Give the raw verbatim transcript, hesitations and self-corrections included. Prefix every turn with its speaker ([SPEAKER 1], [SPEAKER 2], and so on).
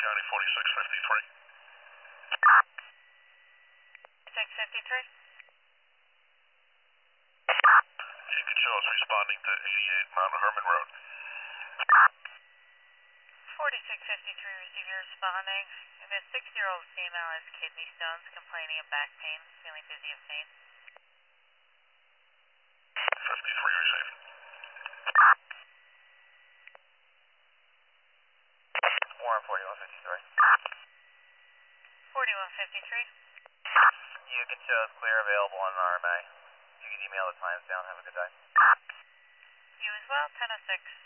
[SPEAKER 1] County forty-six fifty-three.
[SPEAKER 2] six fifty-three.
[SPEAKER 1] You can show us responding to eighty-eight Mount Herman Road.
[SPEAKER 2] forty-six fifty-three, receiver responding. And a six-year-old female has kidney stones, complaining of back pain, feeling dizzy and faint.
[SPEAKER 1] fifty-three received.
[SPEAKER 3] Warren forty-one fifty-three.
[SPEAKER 2] forty-one fifty-three.
[SPEAKER 3] You can show us clear available on an R M A. You can email the times down. Have a good day.
[SPEAKER 2] You as well, ten oh six.